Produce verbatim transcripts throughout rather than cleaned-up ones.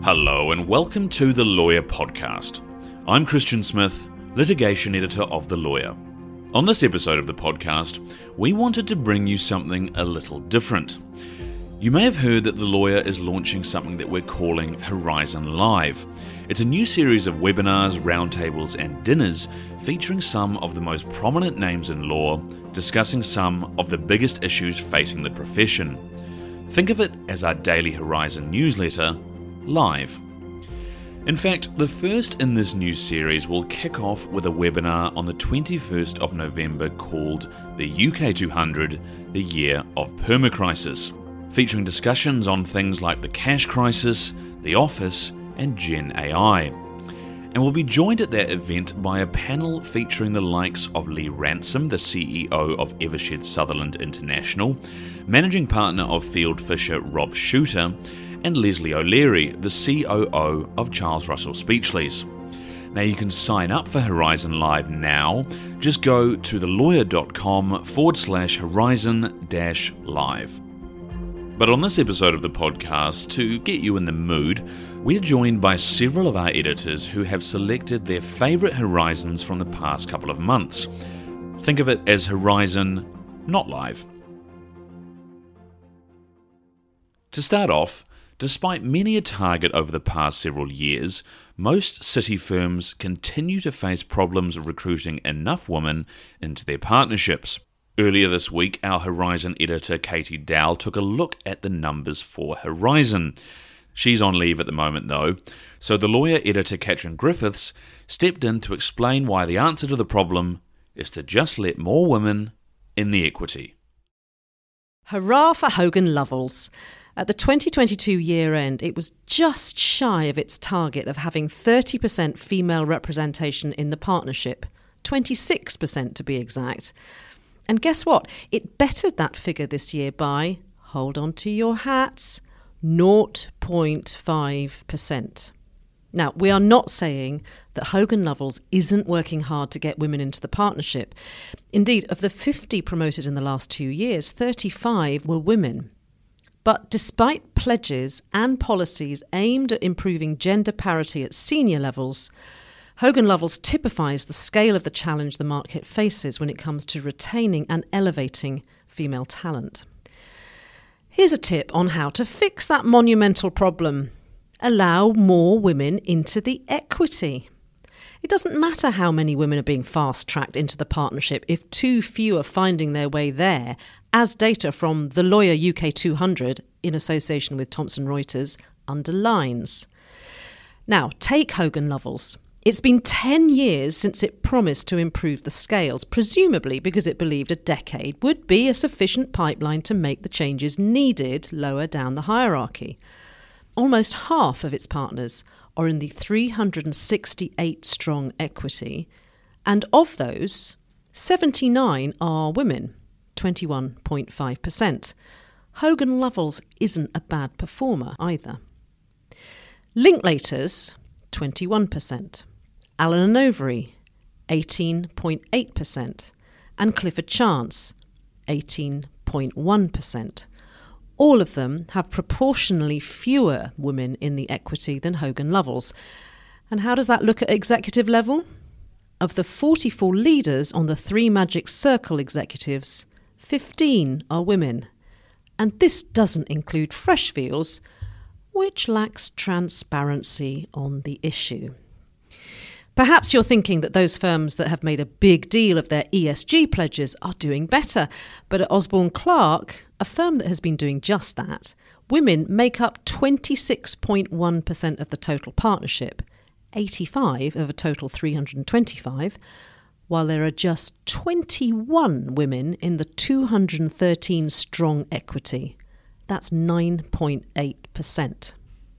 Hello and welcome to The Lawyer Podcast. I'm Christian Smith, litigation editor of The Lawyer. On this episode of the podcast, we wanted to bring you something a little different. You may have heard that The Lawyer is launching something that we're calling Horizon Live. It's a new series of webinars, roundtables and dinners featuring some of the most prominent names in law, discussing some of the biggest issues facing the profession. Think of it as our daily Horizon newsletter, live. In fact, the first in this new series will kick off with a webinar on the twenty-first of November called the U K two hundred, the Year of Permacrisis, featuring discussions on things like the cash crisis, the office, and Gen A I. And we'll be joined at that event by a panel featuring the likes of Lee Ransom, the C E O of Evershed Sutherland International, managing partner of Field Fisher Rob Shooter, and Leslie O'Leary, the C O O of Charles Russell Speechlys. Now you can sign up for Horizon Live now. Just go to thelawyer.com forward slash horizon dash live. But on this episode of the podcast, to get you in the mood, we're joined by several of our editors who have selected their favourite Horizons from the past couple of months. Think of it as Horizon Not Live. To start off, despite many a target over the past several years, most city firms continue to face problems recruiting enough women into their partnerships. Earlier this week, our Horizon editor Katie Dowell took a look at the numbers for Horizon. She's on leave at the moment though, so the Lawyer editor Katrin Griffiths stepped in to explain why the answer to the problem is to just let more women in the equity. Hurrah for Hogan Lovells! At the twenty twenty-two year end, it was just shy of its target of having thirty percent female representation in the partnership, twenty-six percent to be exact. And guess what? It bettered that figure this year by, hold on to your hats, zero point five percent. Now, we are not saying that Hogan Lovells isn't working hard to get women into the partnership. Indeed, of the fifty promoted in the last two years, thirty-five were women. But despite pledges and policies aimed at improving gender parity at senior levels, Hogan Lovells typifies the scale of the challenge the market faces when it comes to retaining and elevating female talent. Here's a tip on how to fix that monumental problem. Allow more women into the equity. It doesn't matter how many women are being fast-tracked into the partnership if too few are finding their way there, as data from the Lawyer U K two hundred, in association with Thomson Reuters, underlines. Now, take Hogan Lovells. It's been ten years since it promised to improve the scales, presumably because it believed a decade would be a sufficient pipeline to make the changes needed lower down the hierarchy. Almost half of its partners are in the three hundred sixty-eight strong equity, and of those, seventy-nine are women, twenty-one point five percent. Hogan Lovells isn't a bad performer either. Linklaters, twenty-one percent. Allen and Overy, eighteen point eight percent. And Clifford Chance, eighteen point one percent. All of them have proportionally fewer women in the equity than Hogan Lovells. And how does that look at executive level? Of the forty-four leaders on the three Magic Circle executives, fifteen are women. And this doesn't include Freshfields, which lacks transparency on the issue. Perhaps you're thinking that those firms that have made a big deal of their E S G pledges are doing better, but at Osborne Clarke, a firm that has been doing just that, women make up twenty-six point one percent of the total partnership, eighty-five of a total three hundred twenty-five, while there are just twenty-one women in the two hundred thirteen strong equity. That's nine point eight percent.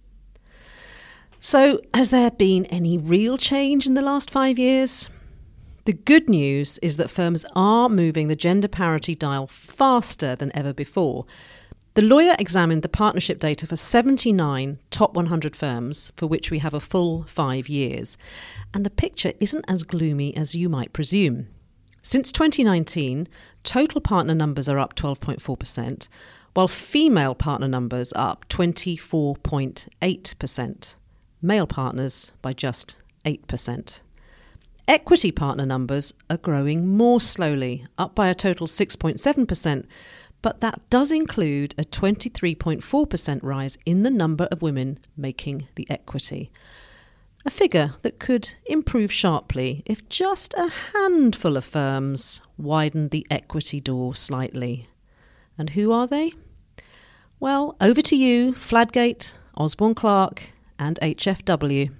So, has there been any real change in the last five years? The good news is that firms are moving the gender parity dial faster than ever before. The Lawyer examined the partnership data for seventy-nine top one hundred firms, for which we have a full five years. And the picture isn't as gloomy as you might presume. Since twenty nineteen, total partner numbers are up twelve point four percent, while female partner numbers are up twenty-four point eight percent. male partners by just eight percent. Equity partner numbers are growing more slowly, up by a total six point seven percent, but that does include a twenty-three point four percent rise in the number of women making the equity. A figure that could improve sharply if just a handful of firms widened the equity door slightly. And who are they? Well, over to you, Fladgate, Osborne Clarke and H F W.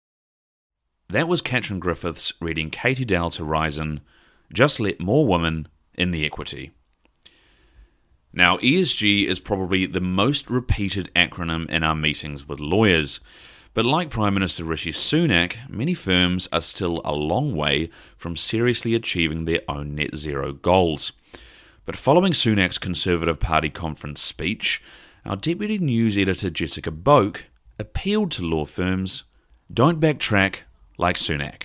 That was Katrin Griffiths reading Katie Dow's Horizon, Just Let More Women in the Equity. Now, E S G is probably the most repeated acronym in our meetings with lawyers, but like Prime Minister Rishi Sunak, many firms are still a long way from seriously achieving their own net zero goals. But following Sunak's Conservative Party conference speech, our Deputy News Editor Jessica Boak appealed to law firms, don't backtrack like Sunak.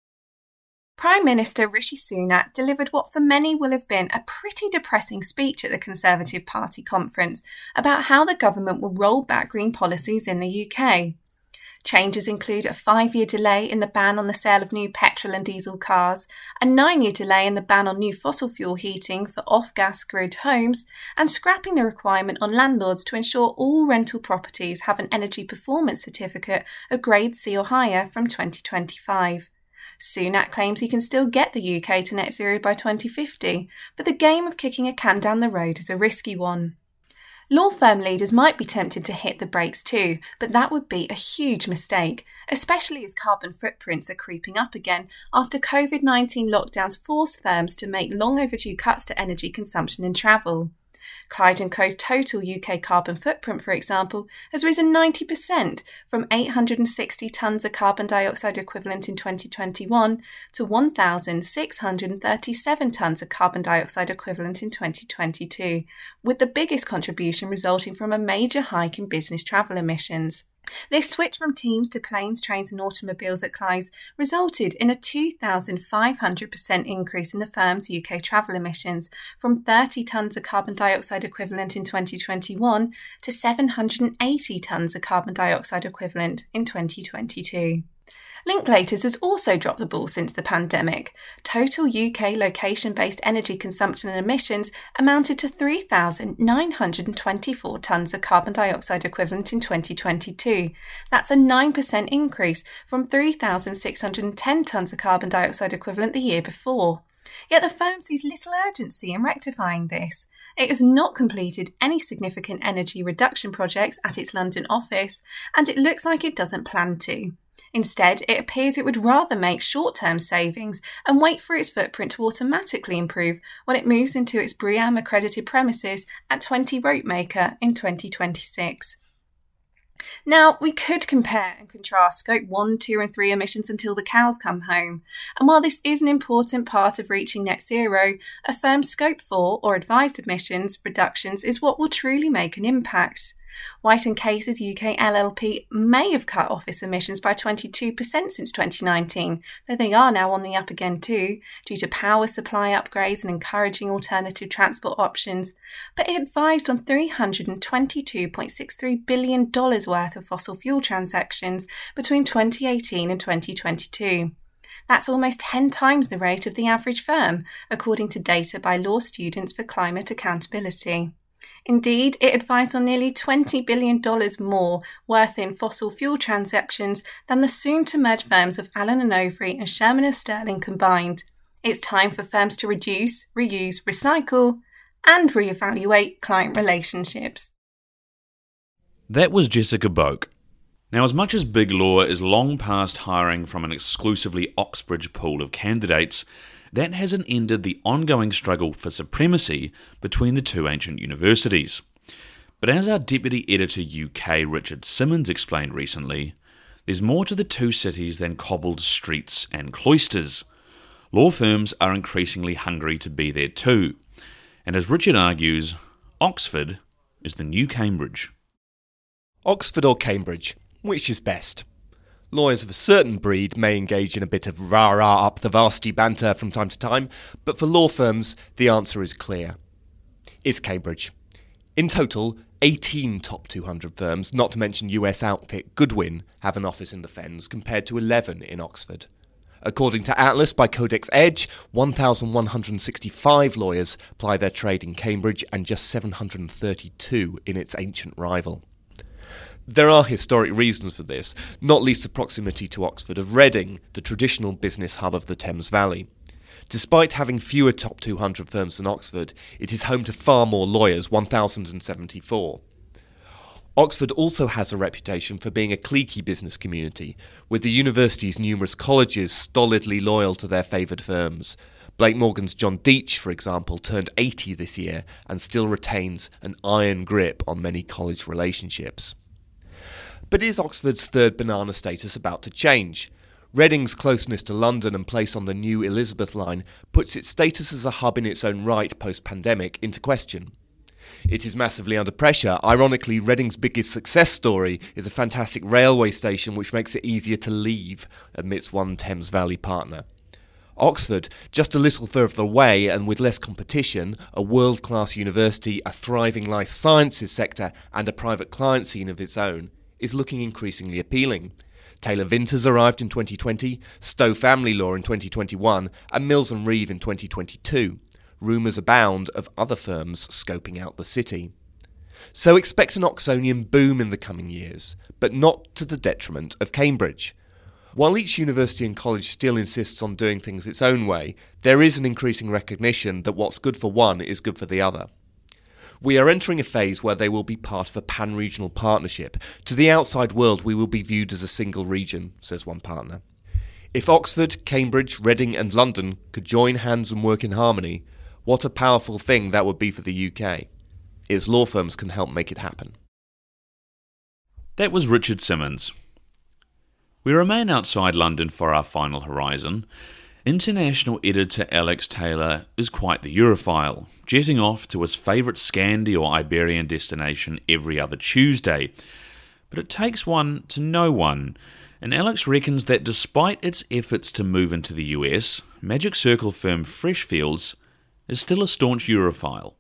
Prime Minister Rishi Sunak delivered what for many will have been a pretty depressing speech at the Conservative Party conference about how the government will roll back green policies in the U K. Changes include a five-year delay in the ban on the sale of new petrol and diesel cars, a nine-year delay in the ban on new fossil fuel heating for off-gas grid homes, and scrapping the requirement on landlords to ensure all rental properties have an energy performance certificate of grade C or higher from twenty twenty-five. Sunak claims he can still get the U K to net zero by twenty fifty, but the game of kicking a can down the road is a risky one. Law firm leaders might be tempted to hit the brakes too, but that would be a huge mistake, especially as carbon footprints are creeping up again after covid nineteen lockdowns forced firms to make long overdue cuts to energy consumption and travel. Clyde and Co's total U K carbon footprint, for example, has risen ninety percent from eight hundred sixty tonnes of carbon dioxide equivalent in twenty twenty-one to one thousand six hundred thirty-seven tonnes of carbon dioxide equivalent in twenty twenty-two, with the biggest contribution resulting from a major hike in business travel emissions. This switch from teams to planes, trains and automobiles at Clyde resulted in a two thousand five hundred percent increase in the firm's U K travel emissions, from thirty tonnes of carbon dioxide equivalent in twenty twenty-one to seven hundred eighty tonnes of carbon dioxide equivalent in twenty twenty-two. Linklaters has also dropped the ball since the pandemic. Total U K location-based energy consumption and emissions amounted to three thousand nine hundred twenty-four tonnes of carbon dioxide equivalent in twenty twenty-two. That's a nine percent increase from three thousand six hundred ten tonnes of carbon dioxide equivalent the year before. Yet the firm sees little urgency in rectifying this. It has not completed any significant energy reduction projects at its London office, and it looks like it doesn't plan to. Instead, it appears it would rather make short-term savings and wait for its footprint to automatically improve when it moves into its BREEAM-accredited premises at twenty Ropemaker in twenty twenty-six. Now, we could compare and contrast Scope one, two and three emissions until the cows come home. And while this is an important part of reaching net zero, a firm's Scope four or advised emissions reductions is what will truly make an impact. White and Case's U K L L P may have cut office emissions by twenty-two percent since twenty nineteen, though they are now on the up again too, due to power supply upgrades and encouraging alternative transport options, but it advised on three hundred twenty-two point six three billion dollars worth of fossil fuel transactions between twenty eighteen and twenty twenty-two. That's almost ten times the rate of the average firm, according to data by Law Students for Climate Accountability. Indeed, it advised on nearly twenty billion dollars more worth in fossil fuel transactions than the soon-to-merge firms of Allen and Overy and Sherman and Sterling combined. It's time for firms to reduce, reuse, recycle, and reevaluate client relationships. That was Jessica Boak. Now, as much as Big Law is long past hiring from an exclusively Oxbridge pool of candidates, that hasn't ended the ongoing struggle for supremacy between the two ancient universities. But as our Deputy Editor U K Richard Simmons explained recently, there's more to the two cities than cobbled streets and cloisters. Law firms are increasingly hungry to be there too. And as Richard argues, Oxford is the new Cambridge. Oxford or Cambridge, which is best? Lawyers of a certain breed may engage in a bit of rah-rah up the varsity banter from time to time, but for law firms, the answer is clear. It's Cambridge. In total, eighteen top two hundred firms, not to mention U S outfit Goodwin, have an office in the Fens, compared to eleven in Oxford. According to Atlas by Codex Edge, one thousand one hundred sixty-five lawyers ply their trade in Cambridge and just seven hundred thirty-two in its ancient rival. There are historic reasons for this, not least the proximity to Oxford of Reading, the traditional business hub of the Thames Valley. Despite having fewer top two hundred firms than Oxford, it is home to far more lawyers, one thousand seventy-four. Oxford also has a reputation for being a cliquey business community, with the university's numerous colleges stolidly loyal to their favoured firms. Blake Morgan's John Deach, for example, turned eighty this year and still retains an iron grip on many college relationships. But is Oxford's third banana status about to change? Reading's closeness to London and place on the new Elizabeth line puts its status as a hub in its own right post-pandemic into question. It is massively under pressure. Ironically, Reading's biggest success story is a fantastic railway station which makes it easier to leave, admits one Thames Valley partner. Oxford, just a little further away and with less competition, a world-class university, a thriving life sciences sector and a private client scene of its own, is looking increasingly appealing. Taylor Vinters arrived in twenty twenty, Stowe Family Law in twenty twenty-one and Mills and Reeve in twenty twenty-two. Rumours abound of other firms scoping out the city. So expect an Oxonian boom in the coming years, but not to the detriment of Cambridge. While each university and college still insists on doing things its own way, there is an increasing recognition that what's good for one is good for the other. We are entering a phase where they will be part of a pan-regional partnership. To the outside world, we will be viewed as a single region, says one partner. If Oxford, Cambridge, Reading and London could join hands and work in harmony, what a powerful thing that would be for the U K. Its law firms can help make it happen. That was Richard Simmons. We remain outside London for our final horizon. International editor Alex Taylor is quite the Europhile, jetting off to his favourite Scandi or Iberian destination every other Tuesday. But it takes one to know one, and Alex reckons that despite its efforts to move into the U S, Magic Circle firm Freshfields is still a staunch Europhile.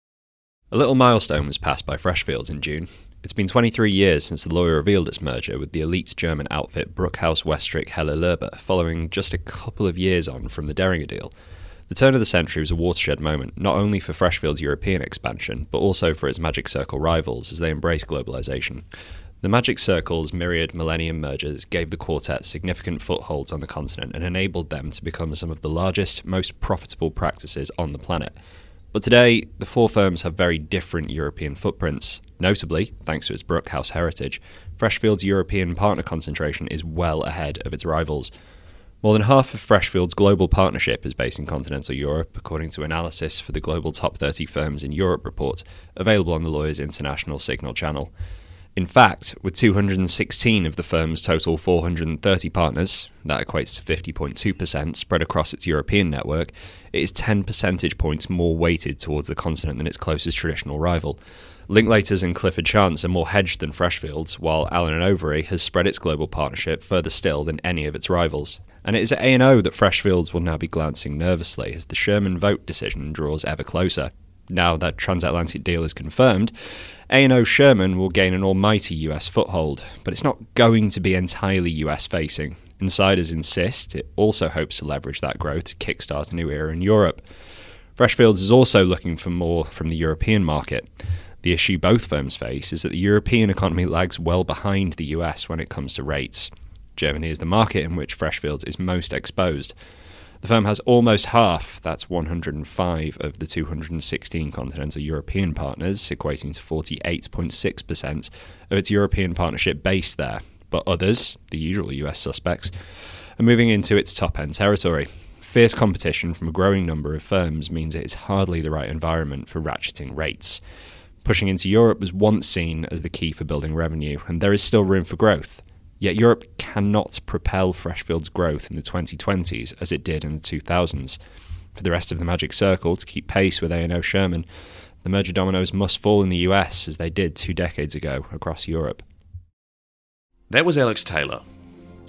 A little milestone was passed by Freshfields in June. It's been twenty-three years since the lawyer revealed its merger with the elite German outfit Bruckhaus Westrick Heller Löber, following just a couple of years on from the Deringer deal. The turn of the century was a watershed moment, not only for Freshfields' European expansion, but also for its Magic Circle rivals as they embrace globalisation. The Magic Circle's myriad Millennium mergers gave the quartet significant footholds on the continent and enabled them to become some of the largest, most profitable practices on the planet. But today, the four firms have very different European footprints. Notably, thanks to its Bruckhaus heritage, Freshfields' European partner concentration is well ahead of its rivals. More than half of Freshfields' global partnership is based in continental Europe, according to analysis for the Global Top thirty Firms in Europe report, available on the Lawyers International Signal channel. In fact, with two hundred sixteen of the firm's total four hundred thirty partners, that equates to fifty point two percent, spread across its European network, it is ten percentage points more weighted towards the continent than its closest traditional rival. Linklaters and Clifford Chance are more hedged than Freshfields, while Allen and Overy has spread its global partnership further still than any of its rivals. And it is at A and O that Freshfields will now be glancing nervously as the Sherman vote decision draws ever closer. Now that transatlantic deal is confirmed, A and O Sherman will gain an almighty U S foothold, but it's not going to be entirely U S-facing. Insiders insist it also hopes to leverage that growth to kickstart a new era in Europe. Freshfields is also looking for more from the European market. The issue both firms face is that the European economy lags well behind the U S when it comes to rates. Germany is the market in which Freshfields is most exposed. The firm has almost half, that's one hundred five of the two hundred sixteen continental European partners, equating to forty-eight point six percent of its European partnership based there. But others, the usual U S suspects, are moving into its top-end territory. Fierce competition from a growing number of firms means it is hardly the right environment for ratcheting rates. Pushing into Europe was once seen as the key for building revenue, and there is still room for growth. Yet Europe cannot propel Freshfields' growth in the twenty twenties as it did in the two thousands. For the rest of the Magic Circle to keep pace with A and O Sherman, the merger dominoes must fall in the U S as they did two decades ago across Europe. That was Alex Taylor.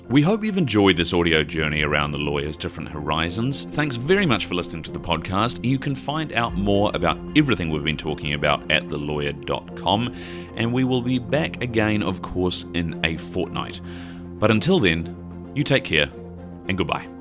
We hope you've enjoyed this audio journey around the lawyer's different horizons. Thanks very much for listening to the podcast. You can find out more about everything we've been talking about at the lawyer dot com, and we will be back again, of course, in a fortnight. But until then, you take care, and goodbye.